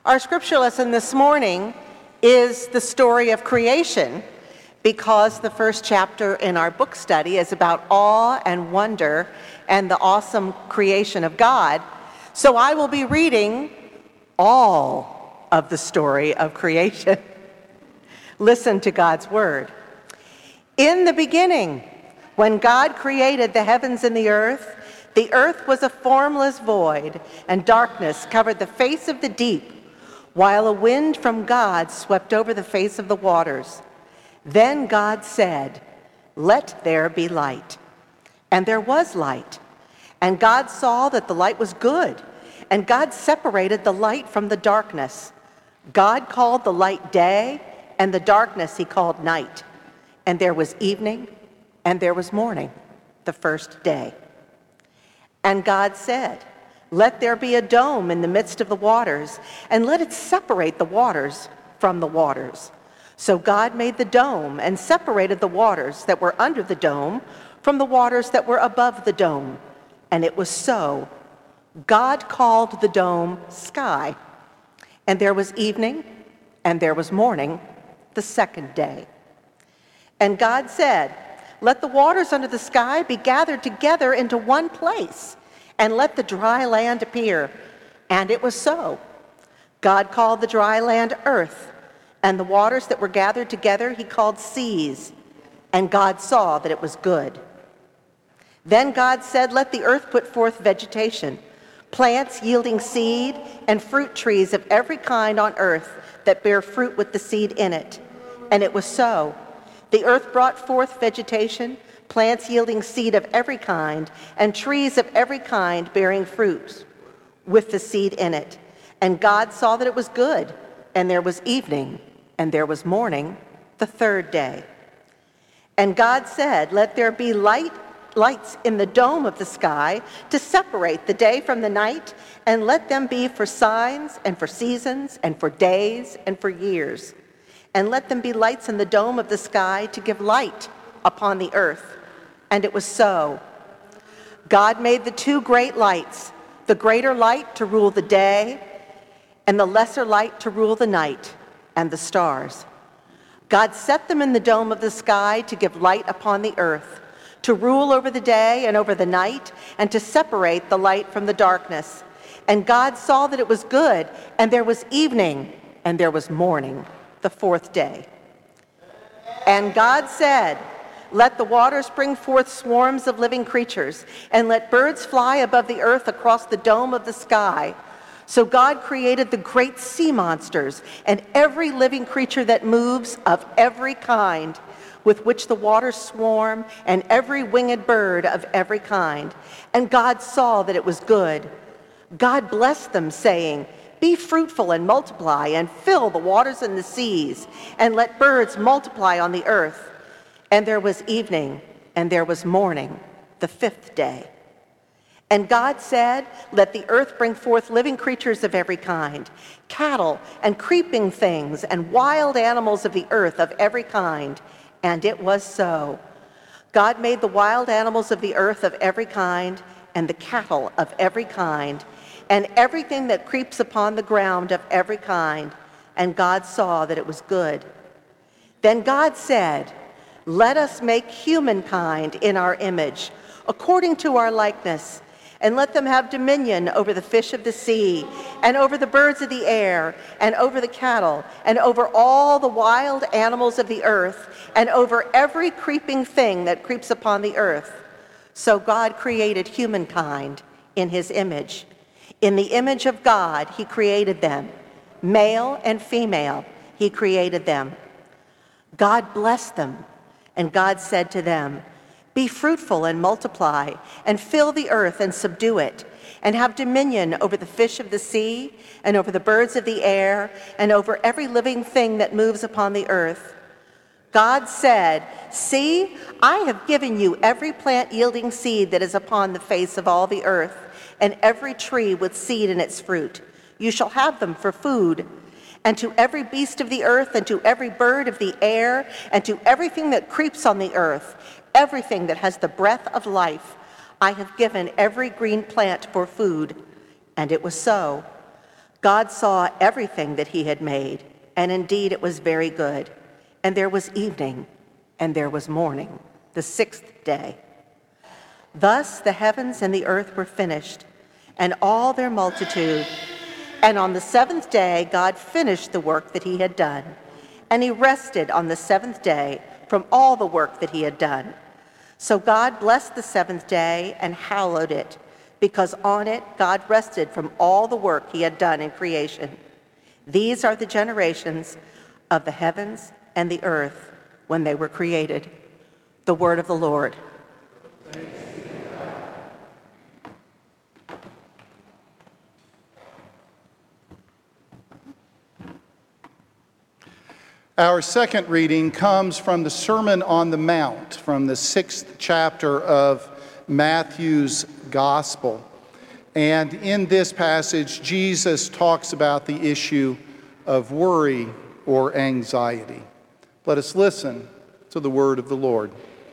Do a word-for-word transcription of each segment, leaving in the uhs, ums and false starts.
Our scripture lesson this morning is the story of creation, because the first chapter in our book study is about awe and wonder and the awesome creation of God. So I will be reading all of the story of creation. Listen to God's word. In the beginning, when God created the heavens and the earth, the earth was a formless void, and darkness covered the face of the deep, while a wind from God swept over the face of the waters. Then God said, "Let there be light." And there was light. And God saw that the light was good, and God separated the light from the darkness. God called the light day, and the darkness he called night. And there was evening, and there was morning, the first day. And God said, "Let there be a dome in the midst of the waters, and let it separate the waters from the waters." So God made the dome and separated the waters that were under the dome from the waters that were above the dome. And it was so. God called the dome sky. And there was evening, and there was morning, the second day. And God said, "Let the waters under the sky be gathered together into one place, and let the dry land appear." And it was so. God called the dry land earth, and the waters that were gathered together he called seas. And God saw that it was good. Then God said, "Let the earth put forth vegetation, plants yielding seed, and fruit trees of every kind on earth that bear fruit with the seed in it." And it was so. The earth brought forth vegetation, plants yielding seed of every kind, and trees of every kind bearing fruit with the seed in it. And God saw that it was good, and there was evening, and there was morning, the third day. And God said, "Let there be light, lights in the dome of the sky to separate the day from the night, and let them be for signs and for seasons and for days and for years. And let them be lights in the dome of the sky to give light upon the earth." And it was so. God made the two great lights, the greater light to rule the day, and the lesser light to rule the night, and the stars. God set them in the dome of the sky to give light upon the earth, to rule over the day and over the night, and to separate the light from the darkness. And God saw that it was good, and there was evening, and there was morning, the fourth day. And God said, "Let the waters bring forth swarms of living creatures, and let birds fly above the earth across the dome of the sky." So God created the great sea monsters and every living creature that moves of every kind, with which the waters swarm, and every winged bird of every kind. And God saw that it was good. God blessed them, saying, "Be fruitful and multiply, and fill the waters and the seas, and let birds multiply on the earth." And there was evening, and there was morning, the fifth day. And God said, "Let the earth bring forth living creatures of every kind, cattle and creeping things, and wild animals of the earth of every kind." And it was so. God made the wild animals of the earth of every kind, and the cattle of every kind, and everything that creeps upon the ground of every kind. And God saw that it was good. Then God said, "Let us make humankind in our image, according to our likeness, and let them have dominion over the fish of the sea, and over the birds of the air, and over the cattle, and over all the wild animals of the earth, and over every creeping thing that creeps upon the earth." So God created humankind in his image. In the image of God he created them. Male and female he created them. God blessed them, and God said to them, "Be fruitful and multiply, and fill the earth and subdue it, and have dominion over the fish of the sea, and over the birds of the air, and over every living thing that moves upon the earth." God said, "See, I have given you every plant yielding seed that is upon the face of all the earth, and every tree with seed in its fruit. You shall have them for food. And to every beast of the earth, and to every bird of the air, and to everything that creeps on the earth, everything that has the breath of life, I have given every green plant for food." And it was so. God saw everything that he had made, and indeed it was very good. And there was evening, and there was morning, the sixth day. Thus the heavens and the earth were finished, and all their multitude. And on the seventh day God finished the work that he had done, and he rested on the seventh day from all the work that he had done. So God blessed the seventh day and hallowed it, because on it God rested from all the work he had done in creation. These are the generations of the heavens and the earth when they were created. The word of the Lord. Our second reading comes from the Sermon on the Mount, from the sixth chapter of Matthew's Gospel. And in this passage, Jesus talks about the issue of worry or anxiety. Let us listen to the word of the Lord.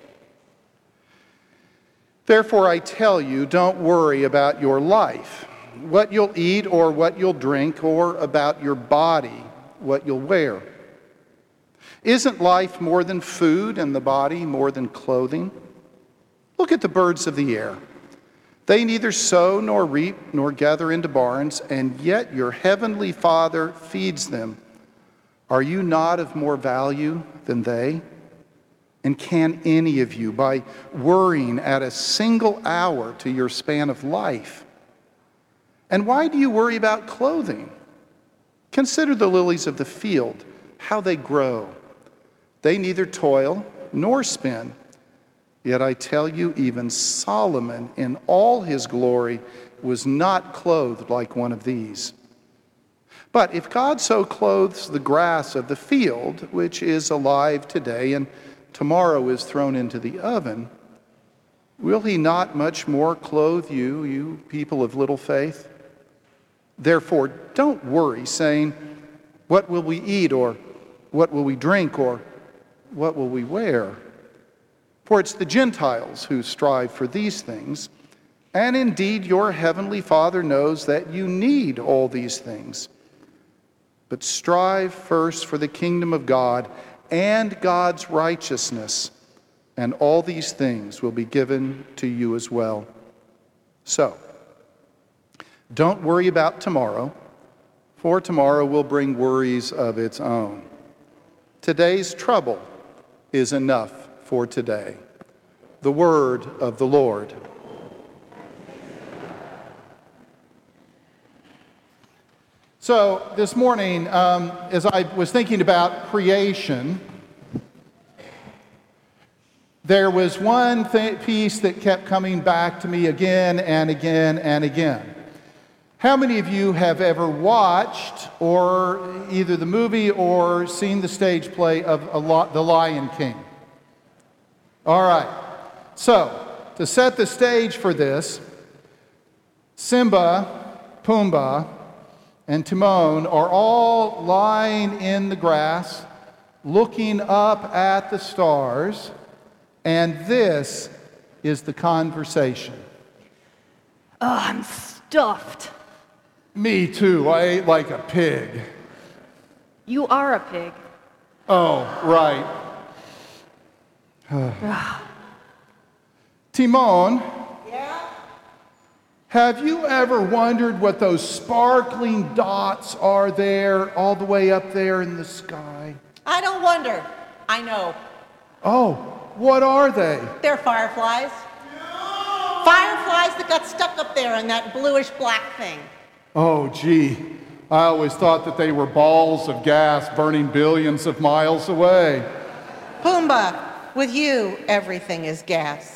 Therefore, I tell you, don't worry about your life, what you'll eat or what you'll drink, or about your body, what you'll wear. Isn't life more than food and the body more than clothing? Look at the birds of the air. They neither sow nor reap nor gather into barns, and yet your heavenly Father feeds them. Are you not of more value than they? And can any of you, by worrying, add a single hour to your span of life? And why do you worry about clothing? Consider the lilies of the field, how they grow. They neither toil nor spin. Yet I tell you, even Solomon in all his glory was not clothed like one of these. But if God so clothes the grass of the field, which is alive today and tomorrow is thrown into the oven, will he not much more clothe you, you people of little faith? Therefore, don't worry, saying, what will we eat, or what will we drink, or what will we wear? For it's the Gentiles who strive for these things, and indeed your heavenly Father knows that you need all these things. But strive first for the kingdom of God and God's righteousness, and all these things will be given to you as well. So, don't worry about tomorrow, for tomorrow will bring worries of its own. Today's trouble is enough for today. The word of the Lord. So this morning, um, as I was thinking about creation, there was one th- piece that kept coming back to me again and again and again. How many of you have ever watched or either the movie or seen the stage play of a lo- The Lion King? All right. So, to set the stage for this, Simba, Pumbaa, and Timon are all lying in the grass, looking up at the stars, and this is the conversation. Oh, I'm stuffed. Me too. I ate like a pig. You are a pig. Oh, right. Timon, Yeah? have you ever wondered what those sparkling dots are there, all the way up there in the sky? I don't wonder. I know. Oh, what are they? They're fireflies. No! Fireflies that got stuck up there in that bluish black thing. Oh, gee. I always thought that they were balls of gas burning billions of miles away. Pumbaa, with you, everything is gas.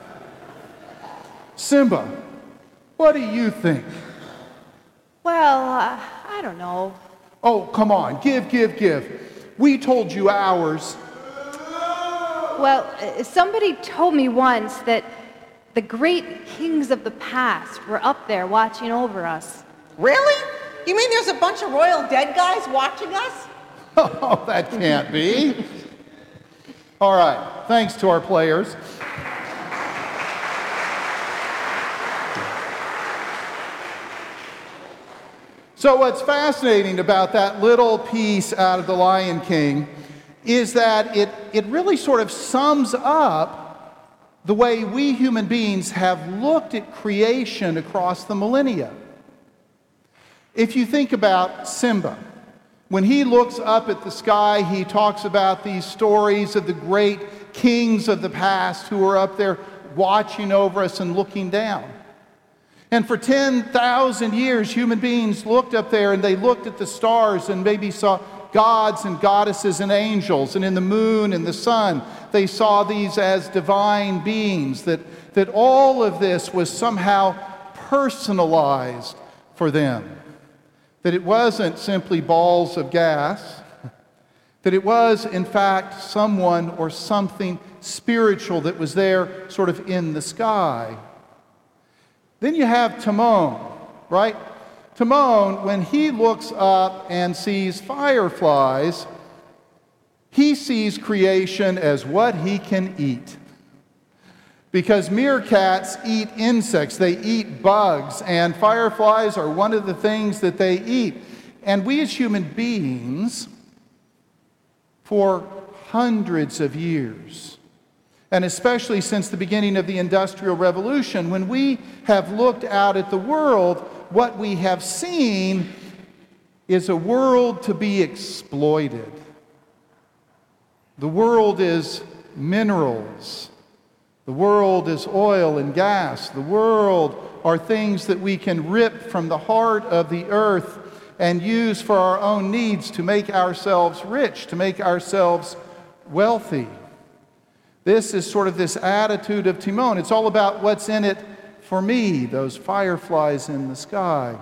Simba, what do you think? Well, uh, I don't know. Oh, come on, give, give, give. We told you ours. Well, uh, somebody told me once that the great kings of the past were up there watching over us. Really? You mean there's a bunch of royal dead guys watching us? Oh, that can't be. All right, thanks to our players. So what's fascinating about that little piece out of The Lion King is that it, it really sort of sums up the way we human beings have looked at creation across the millennia. If you think about Simba, when he looks up at the sky, he talks about these stories of the great kings of the past who are up there watching over us and looking down. And for ten thousand years, human beings looked up there and they looked at the stars and maybe saw gods and goddesses and angels. And in the moon and the sun, they saw these as divine beings, that, that all of this was somehow personalized for them. That it wasn't simply balls of gas, that it was, in fact, someone or something spiritual that was there sort of in the sky. Then you have Timon, right? Timon, when he looks up and sees fireflies, he sees creation as what he can eat. Because meerkats eat insects, they eat bugs, and fireflies are one of the things that they eat. And we as human beings, for hundreds of years, and especially since the beginning of the Industrial Revolution, when we have looked out at the world, what we have seen is a world to be exploited. The world is minerals. The world is oil and gas. The world are things that we can rip from the heart of the earth and use for our own needs to make ourselves rich, to make ourselves wealthy. This is sort of this attitude of Timon. It's all about what's in it for me, those fireflies in the sky.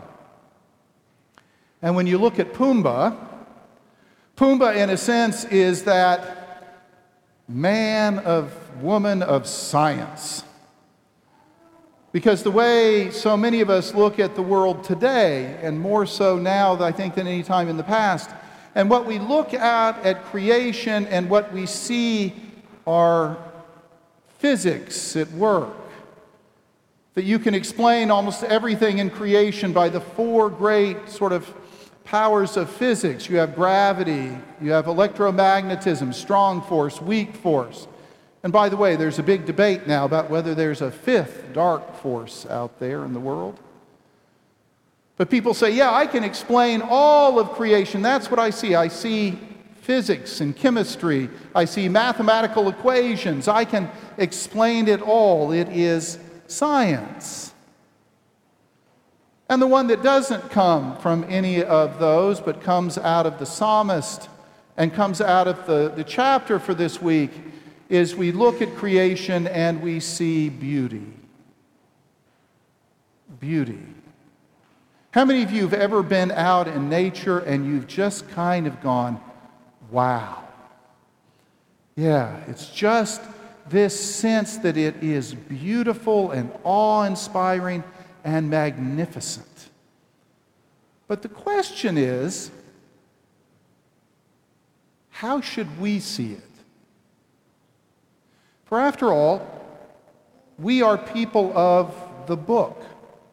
And when you look at Pumbaa, Pumbaa, in a sense, is that man of woman of science. Because the way so many of us look at the world today, and more so now, I think, than any time in the past, and what we look at at creation and what we see are physics at work. That you can explain almost everything in creation by the four great sort of powers of physics. You have gravity, you have electromagnetism, strong force, weak force. And by the way, there's a big debate now about whether there's a fifth dark force out there in the world. But people say, yeah, I can explain all of creation. That's what I see. I see physics and chemistry. I see mathematical equations. I can explain it all. It is science. And the one that doesn't come from any of those, but comes out of the psalmist and comes out of the, the chapter for this week, is we look at creation and we see beauty. Beauty. How many of you have ever been out in nature and you've just kind of gone, wow. Yeah, it's just this sense that it is beautiful and awe-inspiring and magnificent. But the question is, how should we see it? For after all, we are people of the book.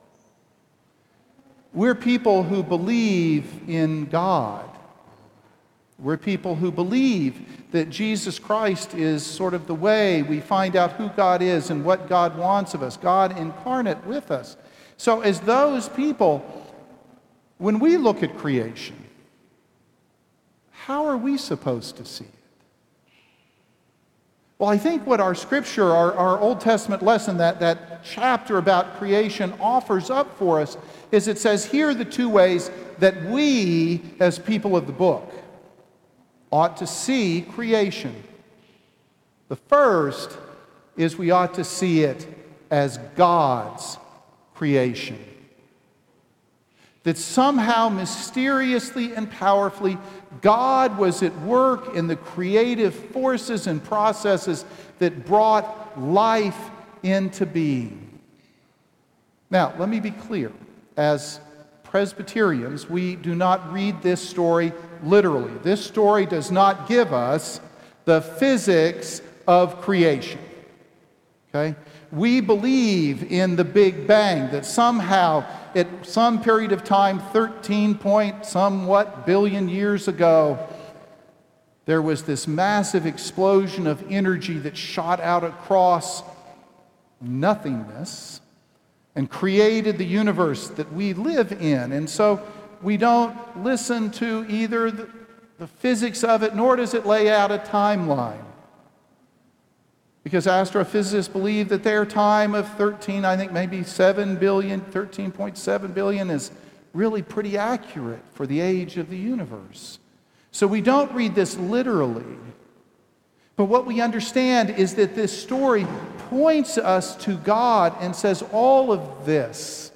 We're people who believe in God. We're people who believe that Jesus Christ is sort of the way we find out who God is and what God wants of us, God incarnate with us. So as those people, when we look at creation, how are we supposed to see it? Well, I think what our scripture, our, our Old Testament lesson, that, that chapter about creation offers up for us is it says, here are the two ways that we, as people of the book, ought to see creation. The first is we ought to see it as God's creation. That somehow, mysteriously and powerfully, God was at work in the creative forces and processes that brought life into being. Now, let me be clear. As Presbyterians, we do not read this story literally. This story does not give us the physics of creation. Okay? we believe in the Big Bang, that somehow at some period of time, thirteen point somewhat billion years ago, there was this massive explosion of energy that shot out across nothingness and created the universe that we live in. And so we don't listen to either the, the physics of it, nor does it lay out a timeline. Because astrophysicists believe that their time of thirteen, I think maybe seven billion, thirteen point seven billion is really pretty accurate for the age of the universe. So we don't read this literally. But what we understand is that this story points us to God and says all of this,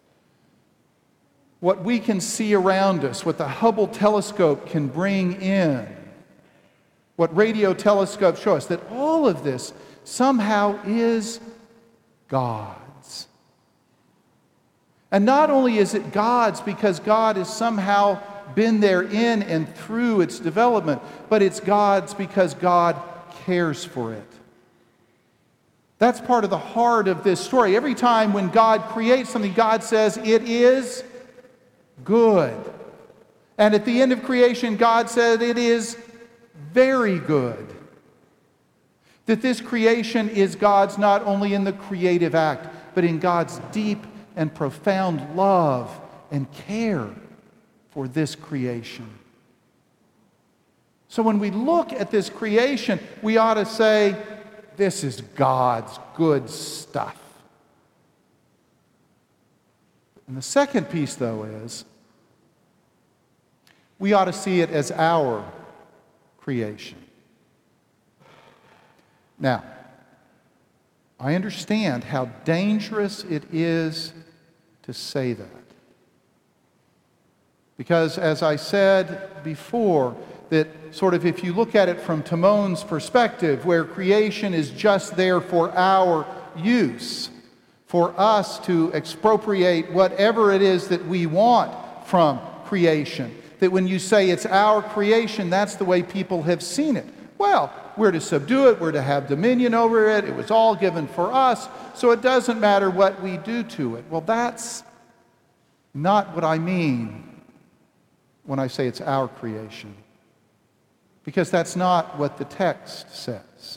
what we can see around us, what the Hubble telescope can bring in, what radio telescopes show us, that all of this somehow is God's. And not only is it God's because God has somehow been there in and through its development, but it's God's because God cares for it. That's part of the heart of this story. Every time when God creates something, God says it is good. And at the end of creation, God said it is very good. That this creation is God's not only in the creative act, but in God's deep and profound love and care for this creation. So when we look at this creation, we ought to say, this is God's good stuff. And the second piece, though, is we ought to see it as our creation. Now, I understand how dangerous it is to say that. Because, as I said before, that sort of if you look at it from Timon's perspective, where creation is just there for our use, for us to expropriate whatever it is that we want from creation, that when you say it's our creation, that's the way people have seen it. Well, we're to subdue it, we're to have dominion over it, it was all given for us, so it doesn't matter what we do to it. Well, that's not what I mean when I say it's our creation. Because that's not what the text says.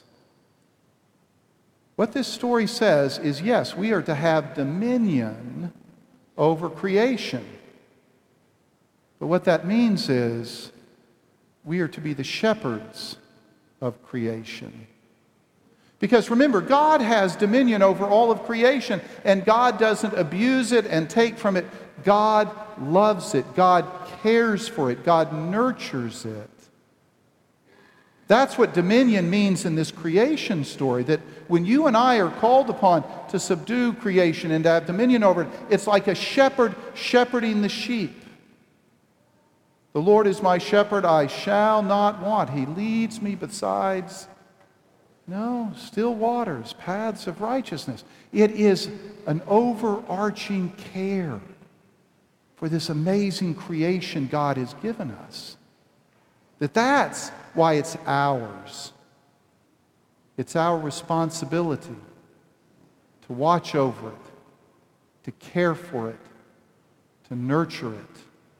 What this story says is, yes, we are to have dominion over creation. But what that means is we are to be the shepherds of creation. Because remember, God has dominion over all of creation, and God doesn't abuse it and take from it. God loves it. God cares for it. God nurtures it. That's what dominion means in this creation story, that when you and I are called upon to subdue creation and to have dominion over it, it's like a shepherd shepherding the sheep. The Lord is my shepherd, I shall not want. He leads me besides, no, still waters, paths of righteousness. It is an overarching care for this amazing creation God has given us. That that's why it's ours. It's our responsibility to watch over it, to care for it, to nurture it.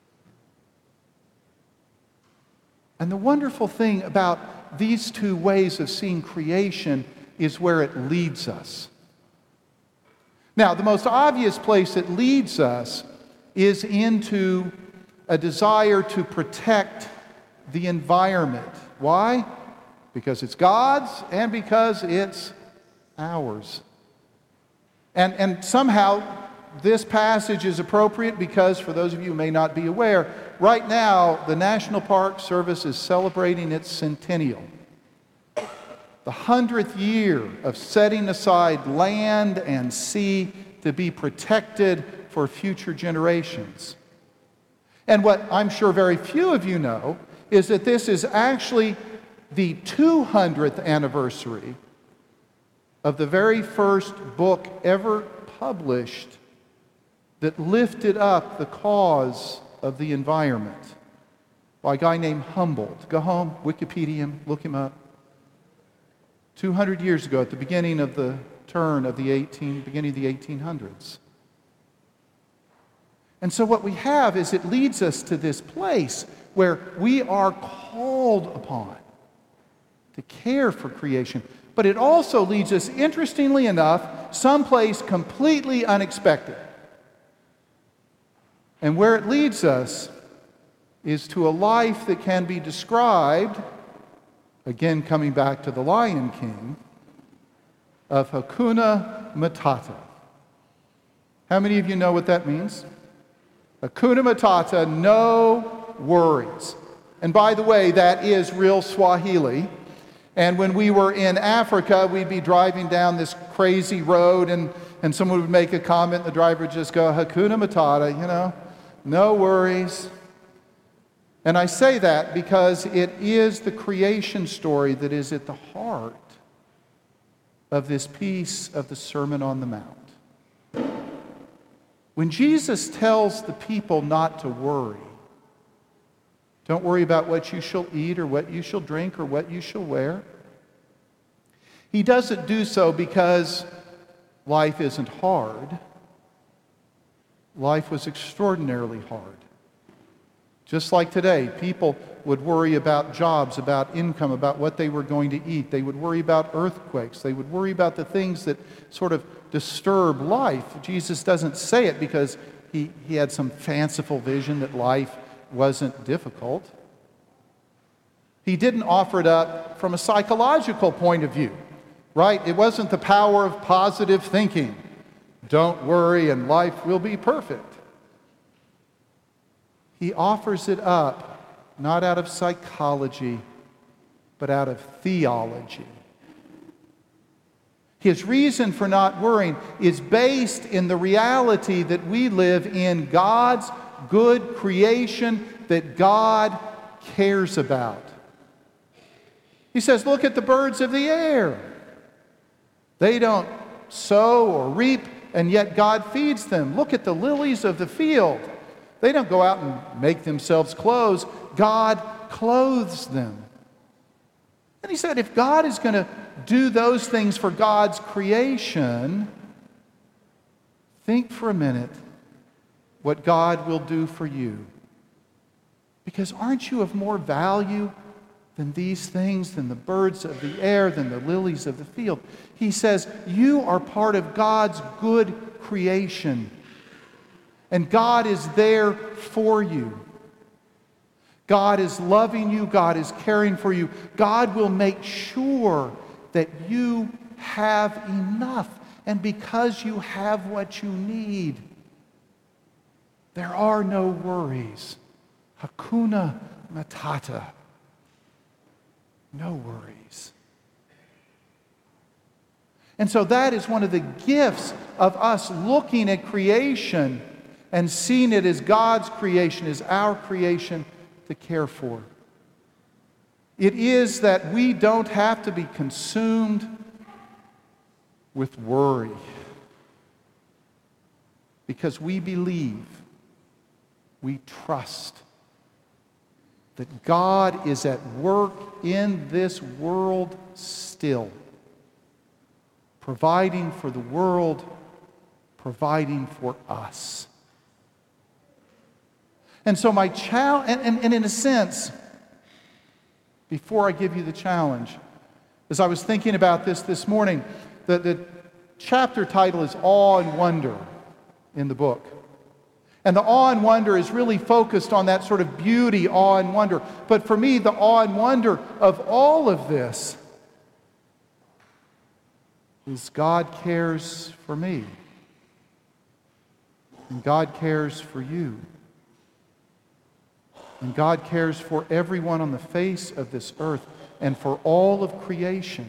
And the wonderful thing about these two ways of seeing creation is where it leads us. Now, the most obvious place it leads us is into a desire to protect the environment. Why? Because it's God's and because it's ours. And, and somehow this passage is appropriate because, for those of you who may not be aware, right now the National Park Service is celebrating its centennial. The hundredth year of setting aside land and sea to be protected for future generations. And what I'm sure very few of you know is that this is actually the two hundredth anniversary of the very first book ever published that lifted up the cause of the environment by a guy named Humboldt. Go home, Wikipedia him, look him up. two hundred years ago, at the beginning of the turn of the eighteen, beginning of the eighteen hundreds. And so what we have is it leads us to this place where we are called upon to care for creation. But it also leads us, interestingly enough, someplace completely unexpected. And where it leads us is to a life that can be described, again coming back to the Lion King, of Hakuna Matata. How many of you know what that means? Hakuna Matata, no worries. And by the way, that is real Swahili. And when we were in Africa, we'd be driving down this crazy road, and, and someone would make a comment, and the driver would just go, Hakuna Matata, you know, no worries. And I say that because it is the creation story that is at the heart of this piece of the Sermon on the Mount. When Jesus tells the people not to worry, don't worry about what you shall eat or what you shall drink or what you shall wear. He doesn't do so because life isn't hard. Life was extraordinarily hard. Just like today, people would worry about jobs, about income, about what they were going to eat. They would worry about earthquakes. They would worry about the things that sort of disturb life. Jesus doesn't say it because he, he had some fanciful vision that life wasn't difficult. He didn't offer it up from a psychological point of view, right? It wasn't the power of positive thinking. Don't worry and life will be perfect. He offers it up not out of psychology, but out of theology. His reason for not worrying is based in the reality that we live in God's good creation that God cares about. He says, look at the birds of the air. They don't sow or reap, and yet God feeds them. Look at the lilies of the field. They don't go out and make themselves clothes. God clothes them. And he said, if God is going to do those things for God's creation, think for a minute what God will do for you. Because aren't you of more value than these things, than the birds of the air, than the lilies of the field? He says, you are part of God's good creation. And God is there for you. God is loving you. God is caring for you. God will make sure that you have enough. And because you have what you need, there are no worries. Hakuna Matata. No worries. And so that is one of the gifts of us looking at creation and seeing it as God's creation, as our creation to care for. It is that we don't have to be consumed with worry because we believe, we trust that God is at work in this world still, providing for the world, providing for us. And so my challenge, and, and, and in a sense, before I give you the challenge, as I was thinking about this this morning, the, the chapter title is Awe and Wonder in the book. And the awe and wonder is really focused on that sort of beauty, awe and wonder. But for me, the awe and wonder of all of this is God cares for me. And God cares for you. And God cares for everyone on the face of this earth and for all of creation.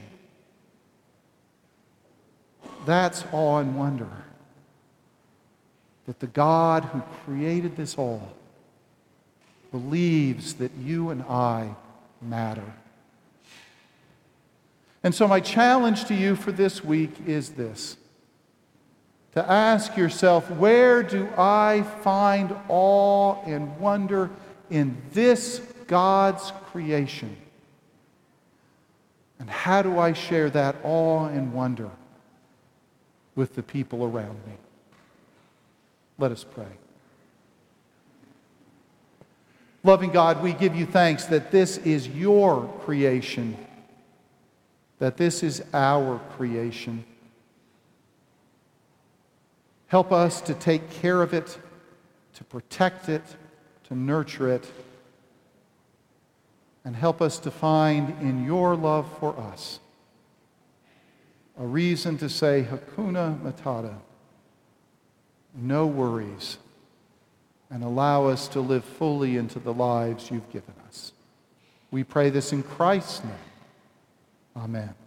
That's awe and wonder. That the God who created this all believes that you and I matter. And so my challenge to you for this week is this: to ask yourself, where do I find awe and wonder in this God's creation? And how do I share that awe and wonder with the people around me. Let us pray. Loving God, we give you thanks that this is your creation, that this is our creation. Help us to take care of it, to protect it, to nurture it, and help us to find in your love for us a reason to say, Hakuna Matata, no worries, and allow us to live fully into the lives you've given us. We pray this in Christ's name. Amen.